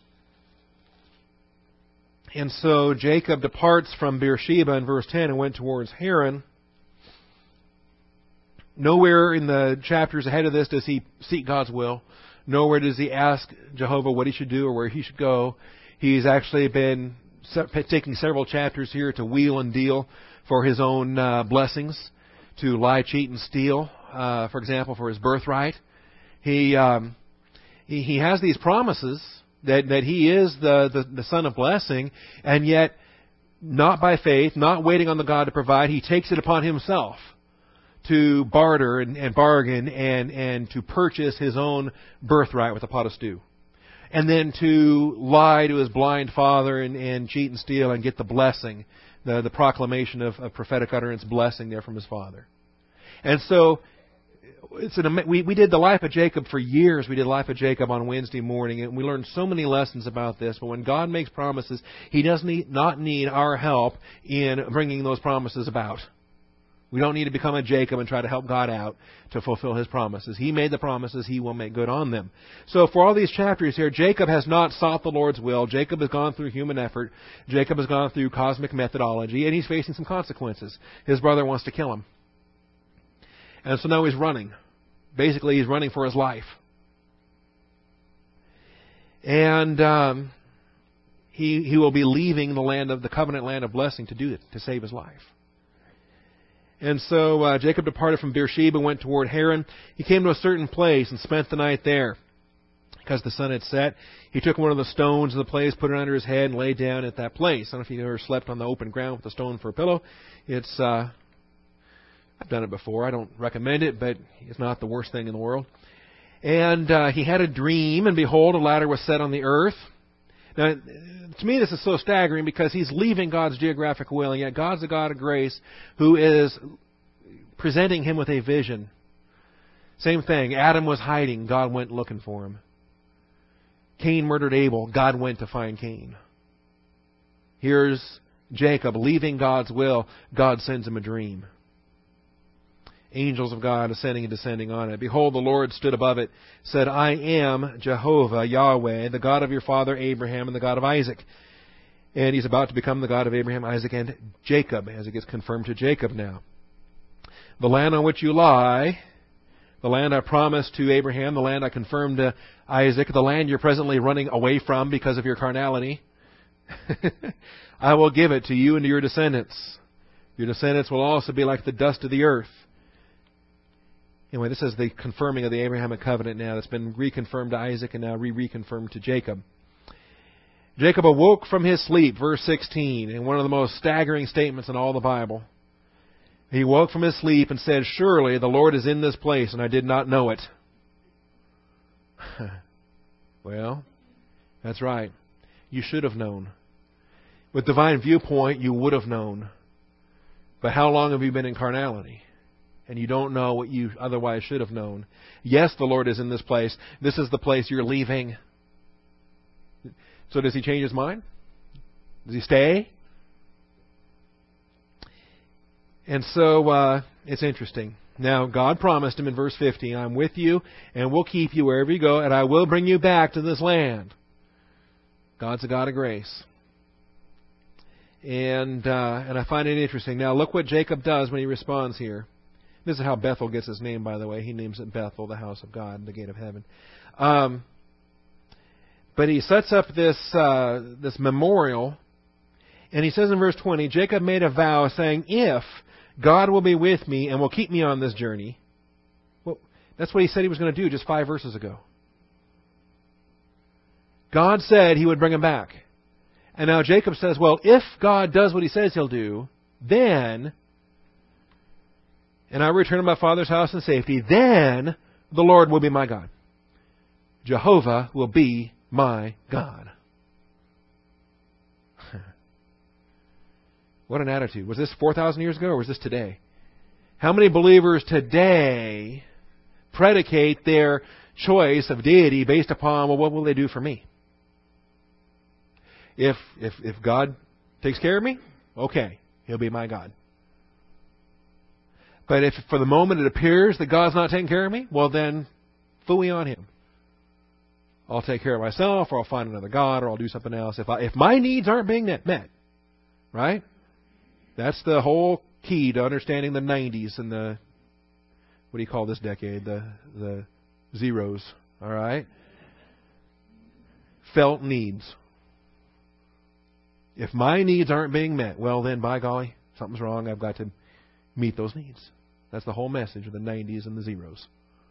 And so Jacob departs from Beersheba in verse ten and went towards Haran. Nowhere in the chapters ahead of this does he seek God's will. Nowhere does he ask Jehovah what he should do or where he should go. He's actually been taking several chapters here to wheel and deal for his own uh, blessings, to lie, cheat, and steal, uh, for example, for his birthright. He, um, he he has these promises that, that he is the, the, the son of blessing, and yet not by faith, not waiting on the God to provide, he takes it upon himself to barter and, and bargain and, and to purchase his own birthright with a pot of stew. And then to lie to his blind father and, and cheat and steal and get the blessing, the, the proclamation of, of prophetic utterance blessing there from his father. And so it's an, we, we did the life of Jacob for years. We did the life of Jacob on Wednesday morning, and we learned so many lessons about this. But when God makes promises, He does need, not need our help in bringing those promises about. We don't need to become a Jacob and try to help God out to fulfill His promises. He made the promises. He will make good on them. So for all these chapters here, Jacob has not sought the Lord's will. Jacob has gone through human effort. Jacob has gone through cosmic methodology, and he's facing some consequences. His brother wants to kill him. And so now he's running. Basically, he's running for his life. And um, he he will be leaving the land of the covenant land of blessing to do it, to save his life. And so uh, Jacob departed from Beersheba, went toward Haran. He came to a certain place and spent the night there. Because the sun had set, he took one of the stones of the place, put it under his head, and lay down at that place. I don't know if you've ever slept on the open ground with a stone for a pillow. It's uh, I've done it before. I don't recommend it, but it's not the worst thing in the world. And uh, he had a dream, and behold, a ladder was set on the earth. Now, to me, this is so staggering because he's leaving God's geographic will, and yet God's a God of grace who is presenting him with a vision. Same thing. Adam was hiding. God went looking for him. Cain murdered Abel. God went to find Cain. Here's Jacob leaving God's will. God sends him a dream. Angels of God ascending and descending on it. Behold, the Lord stood above it, said, I am Jehovah, Yahweh, the God of your father Abraham and the God of Isaac. And he's about to become the God of Abraham, Isaac, and Jacob, as it gets confirmed to Jacob now. The land on which you lie, the land I promised to Abraham, the land I confirmed to Isaac, the land you're presently running away from because of your carnality, I will give it to you and to your descendants. Your descendants will also be like the dust of the earth. Anyway, this is the confirming of the Abrahamic covenant now. That's been reconfirmed to Isaac and now re-reconfirmed to Jacob. Jacob awoke from his sleep, verse sixteen, and one of the most staggering statements in all the Bible. He woke from his sleep and said, surely the Lord is in this place, and I did not know it. Well, that's right. You should have known. With divine viewpoint, you would have known. But how long have you been in carnality? And you don't know what you otherwise should have known. Yes, the Lord is in this place. This is the place you're leaving. So does he change his mind? Does he stay? And so uh, it's interesting. Now, God promised him in verse fifteen, I'm with you and will keep you wherever you go, and I will bring you back to this land. God's a God of grace. And uh, and I find it interesting. Now, look what Jacob does when he responds here. This is how Bethel gets its name, by the way. He names it Bethel, the house of God, the gate of heaven. Um, but he sets up this uh, this memorial, and he says in verse twenty, Jacob made a vow saying, if God will be with me and will keep me on this journey. Well, that's what he said he was going to do just five verses ago. God said he would bring him back. And now Jacob says, well, if God does what he says he'll do, then, and I return to my father's house in safety, then the Lord will be my God. Jehovah will be my God. What an attitude. Was this four thousand years ago or was this today? How many believers today predicate their choice of deity based upon, well, what will they do for me? If if if God takes care of me, okay, he'll be my God. But if for the moment it appears that God's not taking care of me, well then, phooey on him. I'll take care of myself, or I'll find another God, or I'll do something else. If I, if my needs aren't being met, right? That's the whole key to understanding the nineties and the, what do you call this decade? The the zeros, all right? felt needs. If my needs aren't being met, well then, by golly, something's wrong. I've got to meet those needs. That's the whole message of the nineties and the zeros.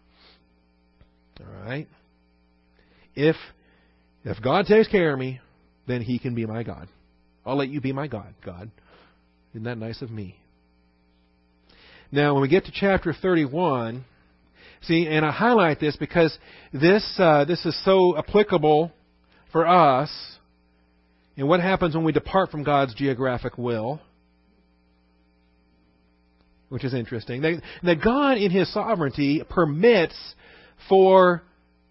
All right? If, if God takes care of me, then He can be my God. I'll let you be my God, God. Isn't that nice of me? Now, when we get to chapter thirty-one, see, and I highlight this because this uh, this is so applicable for us in what happens when we depart from God's geographic will, which is interesting. That, that God, in His sovereignty, permits for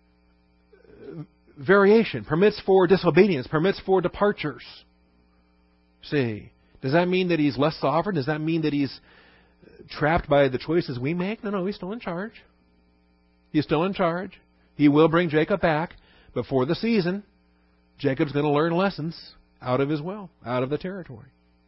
variation, permits for disobedience, permits for departures. See, does that mean that He's less sovereign? Does that mean that He's trapped by the choices we make? No, no, He's still in charge. He's still in charge. He will bring Jacob back, but for the season, Jacob's going to learn lessons out of his will, out of the territory.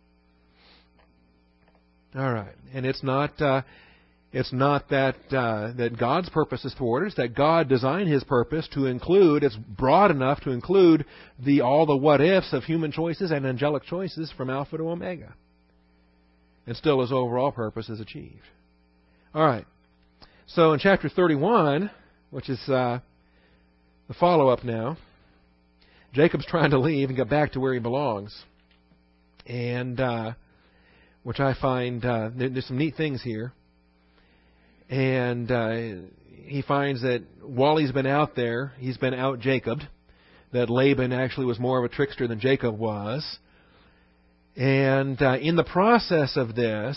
All right, and it's not uh, it's not that uh, that God's purpose is thwarted. It's that God designed His purpose to include. It's broad enough to include the all the what ifs of human choices and angelic choices from Alpha to Omega, and still His overall purpose is achieved. All right. So in chapter thirty-one, which is uh, the follow-up now, Jacob's trying to leave and get back to where he belongs, and uh, which I find uh, there, there's some neat things here. And uh, he finds that while he's been out there, he's been out Jacobed, that Laban actually was more of a trickster than Jacob was. And uh, in the process of this,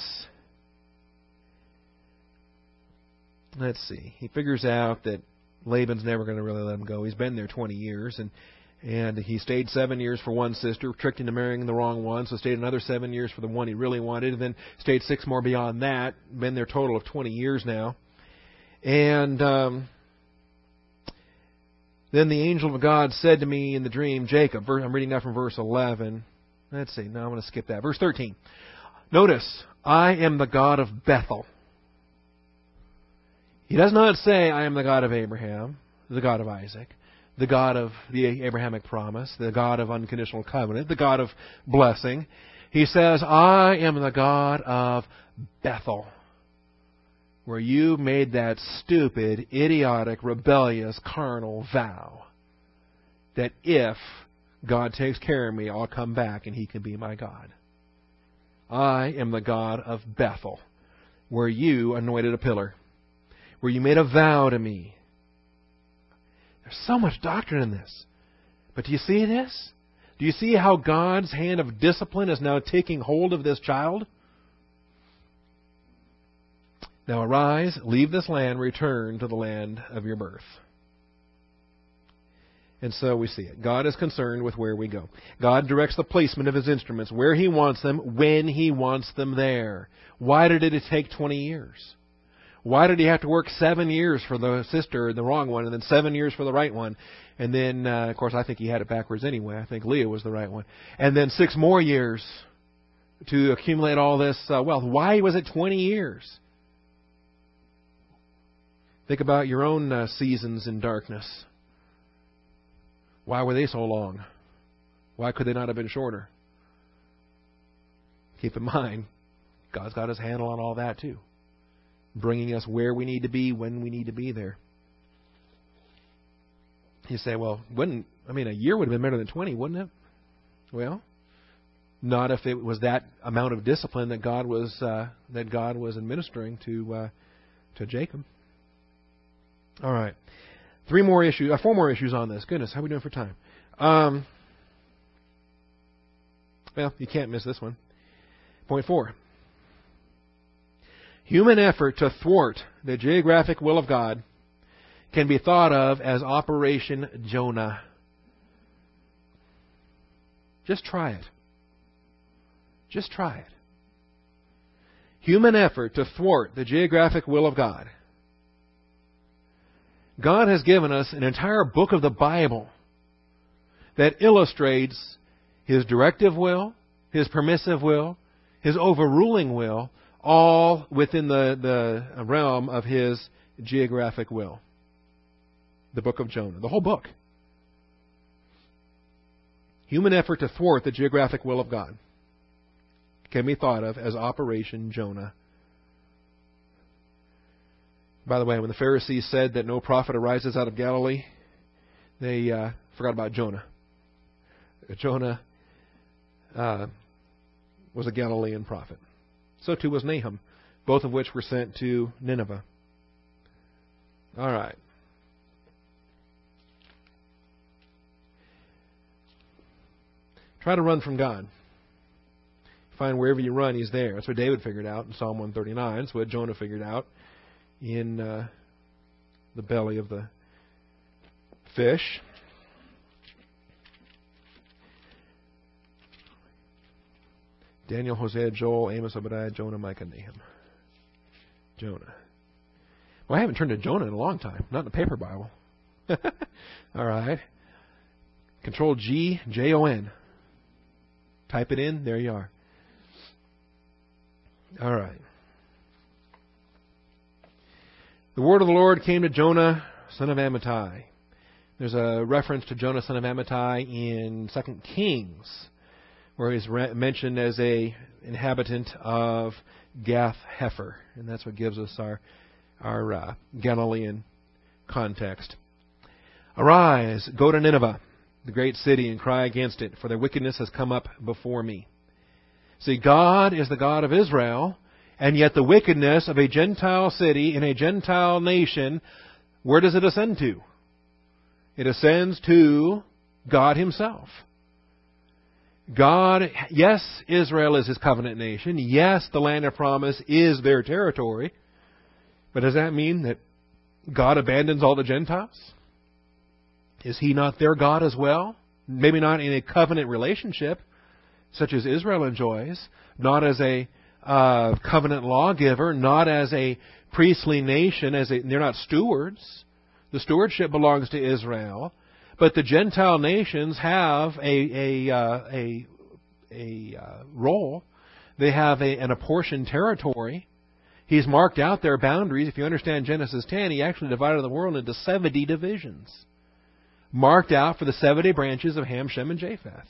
let's see, he figures out that Laban's never going to really let him go. He's been there twenty years, and and he stayed seven years for one sister, tricked into marrying the wrong one, so stayed another seven years for the one he really wanted, and then stayed six more beyond that. Been there a total of twenty years now. And um, then the angel of God said to me in the dream, Jacob, I'm reading now from verse eleven. Let's see, now I'm going to skip that. Verse thirteen. Notice, I am the God of Bethel. He does not say, I am the God of Abraham, the God of Isaac, the God of the Abrahamic promise, the God of unconditional covenant, the God of blessing. He says, I am the God of Bethel, where you made that stupid, idiotic, rebellious, carnal vow that if God takes care of me, I'll come back and He can be my God. I am the God of Bethel, where you anointed a pillar, where you made a vow to me. There's so much doctrine in this. But do you see this? Do you see how God's hand of discipline is now taking hold of this child? Now arise, leave this land, return to the land of your birth. And so we see it. God is concerned with where we go. God directs the placement of His instruments, where He wants them, when He wants them there. Why did it take twenty years? Why did He have to work seven years for the sister, the wrong one, and then seven years for the right one? And then, uh, of course, I think He had it backwards anyway. I think Leah was the right one. And then six more years to accumulate all this uh, wealth. Why was it twenty years? Think about your own uh, seasons in darkness. Why were they so long? Why could they not have been shorter? Keep in mind, God's got His handle on all that too, bringing us where we need to be when we need to be there. You say, well, wouldn't I mean a year would have been better than twenty, wouldn't it? Well, not if it was that amount of discipline that God was uh, that God was administering to uh, to Jacob. All right, three more issues, uh, four more issues on this. Goodness, how are we doing for time? Um, well, you can't miss this one. Point four. Human effort to thwart the geographic will of God can be thought of as Operation Jonah. Just try it. Just try it. Human effort to thwart the geographic will of God. God has given us an entire book of the Bible that illustrates His directive will, His permissive will, His overruling will, all within the, the realm of His geographic will. The book of Jonah. The whole book. human effort to thwart the geographic will of God can be thought of as Operation Jonah. By the way, when the Pharisees said that no prophet arises out of Galilee, they uh, forgot about Jonah. Jonah uh, was a Galilean prophet. So too was Nahum, both of which were sent to Nineveh. All right. Try to run from God. Find wherever you run, He's there. That's what David figured out in Psalm one thirty-nine. That's what Jonah figured out in uh, the belly of the fish. Daniel, Hosea, Joel, Amos, Obadiah, Jonah, Micah, Nahum. Jonah. Well, I haven't turned to Jonah in a long time. Not in the paper Bible. All right. Control G, J O N. Type it in. There you are. All right. The word of the Lord came to Jonah, son of Amittai. There's a reference to Jonah, son of Amittai in Second Kings, where he's re- mentioned as a inhabitant of Gath-Hepher. And that's what gives us our, our uh, Galilean context. Arise, go to Nineveh, the great city, and cry against it, for their wickedness has come up before me. See, God is the God of Israel, and yet the wickedness of a Gentile city in a Gentile nation, where does it ascend to? It ascends to God Himself. God, yes, Israel is His covenant nation. Yes, the land of promise is their territory. But does that mean that God abandons all the Gentiles? Is He not their God as well? Maybe not in a covenant relationship, such as Israel enjoys, not as a uh, covenant lawgiver, not as a priestly nation, as a, they're not stewards. The stewardship belongs to Israel, but the Gentile nations have a a uh, a, a uh, role. They have a, an apportioned territory. He's marked out their boundaries. If you understand Genesis ten, He actually divided the world into seventy divisions, marked out for the seventy branches of Ham, Shem, and Japheth.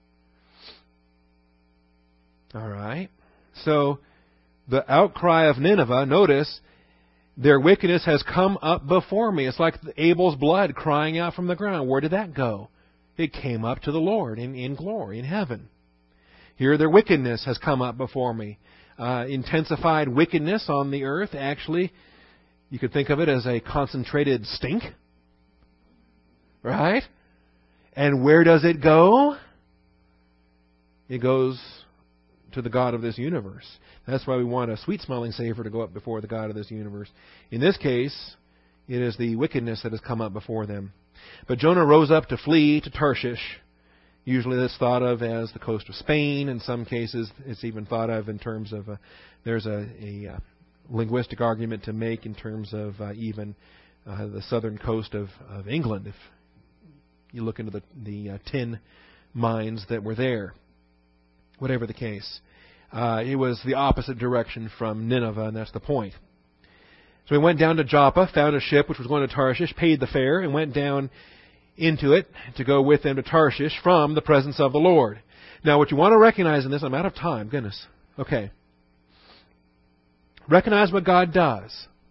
All right. So, the outcry of Nineveh, notice, their wickedness has come up before me. It's like Abel's blood crying out from the ground. Where did that go? It came up to the Lord in, in glory, in heaven. Here, their wickedness has come up before me. Uh, intensified wickedness on the earth, actually, you could think of it as a concentrated stink. Right? And where does it go? It goes to the God of this universe. That's why we want a sweet-smelling savor to go up before the God of this universe. In this case, it is the wickedness that has come up before them. But Jonah rose up to flee to Tarshish. Usually that's thought of as the coast of Spain. In some cases, it's even thought of in terms of, uh, there's a, a uh, linguistic argument to make in terms of uh, even uh, the southern coast of, of England, if you look into the, the uh, tin mines that were there. Whatever the case. Uh, it was the opposite direction from Nineveh, and that's the point. So he went down to Joppa, found a ship which was going to Tarshish, paid the fare, and went down into it to go with them to Tarshish from the presence of the Lord. Now, what you want to recognize in this, I'm out of time, goodness. Okay. Recognize what God does.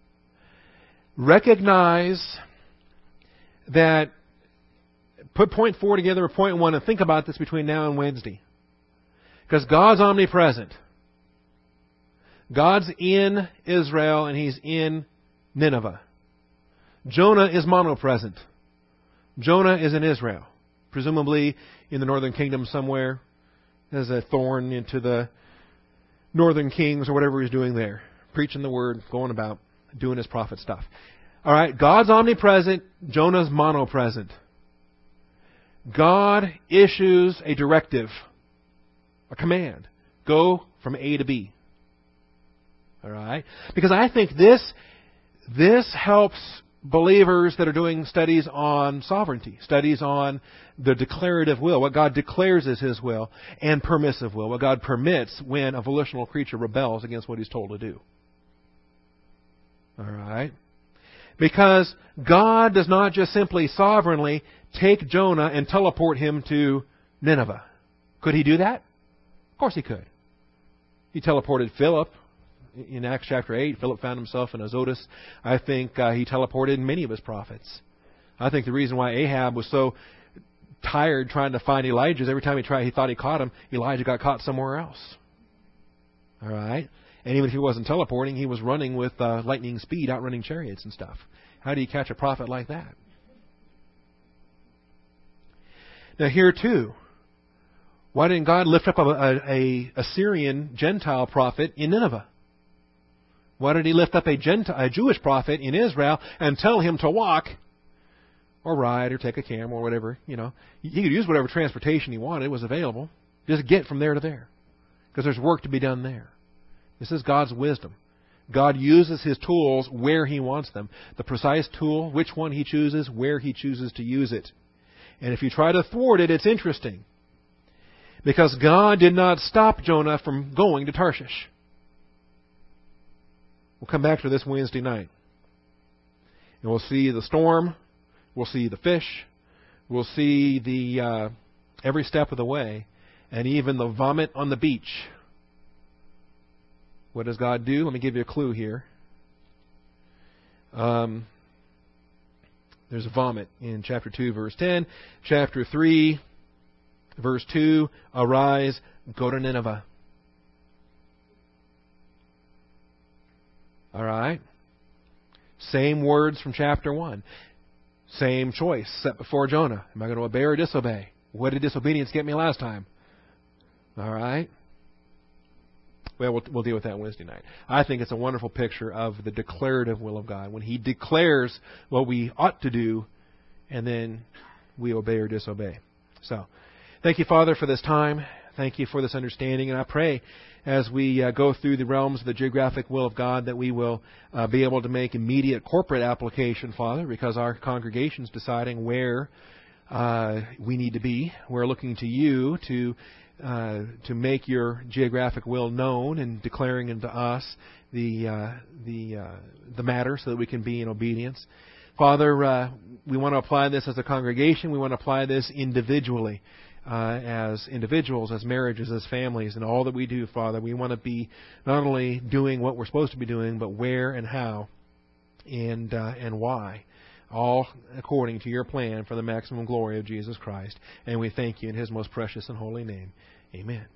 Recognize that, put point four together with point one and think about this between now and Wednesday. Because God's omnipresent. God's in Israel and He's in Nineveh. Jonah is monopresent. Jonah is in Israel. Presumably in the northern kingdom somewhere as a thorn into the northern kings or whatever he's doing there. Preaching the word, going about, doing his prophet stuff. Alright, God's omnipresent. Jonah's monopresent. God issues a directive. A command. Go from A to B. All right? Because I think this, this helps believers that are doing studies on sovereignty, studies on the declarative will, what God declares is His will, and permissive will, what God permits when a volitional creature rebels against what He's told to do. All right? Because God does not just simply sovereignly take Jonah and teleport him to Nineveh. Could he do that? Of course he could. He teleported Philip. In Acts chapter eight, Philip found himself in Azotus. I think uh, he teleported many of his prophets. I think the reason why Ahab was so tired trying to find Elijah is every time he tried, he thought he caught him, Elijah got caught somewhere else. All right? And even if he wasn't teleporting, he was running with uh, lightning speed, outrunning chariots and stuff. How do you catch a prophet like that? Now here too, why didn't God lift up a, a, a Assyrian Gentile prophet in Nineveh? Why did he lift up a, Gentile, a Jewish prophet in Israel and tell him to walk or ride or take a camel or whatever? You know, he could use whatever transportation he wanted was available. Just get from there to there, because there's work to be done there. This is God's wisdom. God uses His tools where He wants them. The precise tool, which one He chooses, where He chooses to use it. And if you try to thwart it, it's interesting. Because God did not stop Jonah from going to Tarshish. We'll come back to this Wednesday night. And we'll see the storm. We'll see the fish. We'll see the uh, every step of the way. And even the vomit on the beach. What does God do? Let me give you a clue here. Um, there's a vomit in chapter two, verse ten. Chapter three, verse two. Arise, go to Nineveh. All right? Same words from chapter one. Same choice set before Jonah. Am I going to obey or disobey? What did disobedience get me last time? All right? Well, well, we'll deal with that Wednesday night. I think it's a wonderful picture of the declarative will of God. When He declares what we ought to do, and then we obey or disobey. So, thank you, Father, for this time. Thank you for this understanding. And I pray as we uh, go through the realms of the geographic will of God that we will uh, be able to make immediate corporate application, Father, because our congregation's deciding where uh, we need to be. We're looking to You to uh, to make Your geographic will known and declaring unto us the uh, the uh, the matter so that we can be in obedience. Father, uh, we want to apply this as a congregation. We want to apply this individually. Uh, as individuals, as marriages, as families, and all that we do, Father, we want to be not only doing what we're supposed to be doing, but where and how and uh, and why, all according to Your plan for the maximum glory of Jesus Christ. And we thank You in His most precious and holy name. Amen.